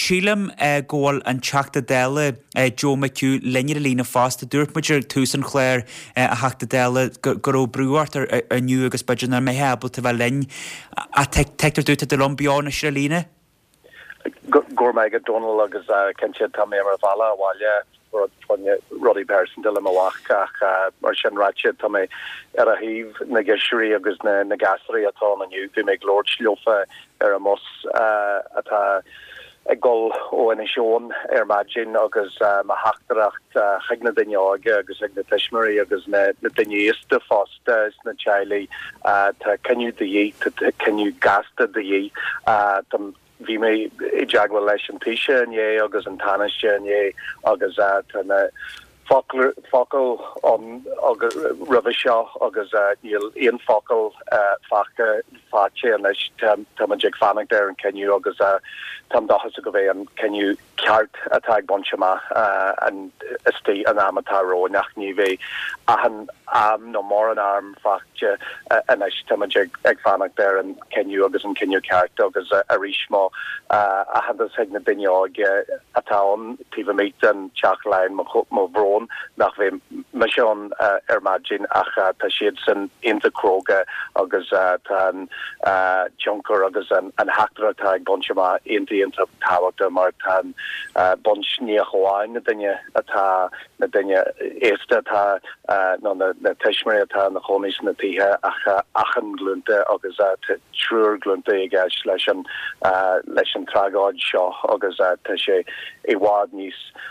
Sheelam goal and Chakta Della Joe McHugh Linear Lena Foster Durtmager Tucson Clare a Hakta Della Goro Brewart a new August Budget and may have to Valin a tector due to the Lumbion Shirlina. Gormega Donald agus Kencha Tamara Vala Walia Roddy Person de la Mawaka Marshan Ratchet Tame Erahiv Negashri agus Nagasri at all and you do make Lord Schlofa Eramos at a goal o yn Sean Imagine agus Mahachtracht Hagna Dinyaga agus Hagna Tishmari agus na Dinyista Fosta na Chile can you the can you gasta the vi me ejagwa lesson tisha and ye agus and tanisha and ye agus and focal on agus Ravishaw agus you'll Ian focal factor fache and this tamajik fanak there and can you agus tam dahasugave and can you cart attack bonchama and estate an amataro nachnive ahan no more an arm fache and this tamajik fanak there and can you agus and can you cart agus arishmo ahan the segna dinyog ataon tiva meet and chakline mo bron nach we mission imagine acha tashidson in the kroga agus tan junker agus and haktra tag bonchama in the inter tower martan bunch near Hawaii nadanya ata nadanya esta ta no the tishmari ta the homies na tiha acha achen glunte agus true glunte gas lesson tragod shaw agus tashe a wad nis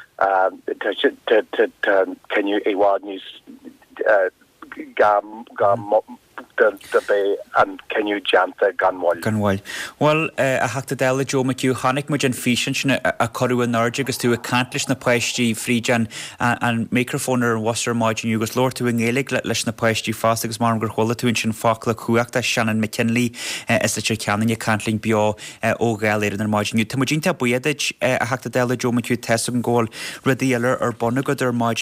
can you a wad nis gam the bay and can you janta ganwal well a hakta dela Joe McHugh Hanik mujan fishin a coru a narjigus to a cantlish na paishti frijan and microphoner and wasser margin yugus lord to ngelig lish na paishti fastigus marmgur hola to inchin fakla kuakta Shannon McKinley as the chicanin ya cantling bio o galer in margin you tamujinta buyedich a hakta dela Joe McHugh testing goal redealer or bonagod or margin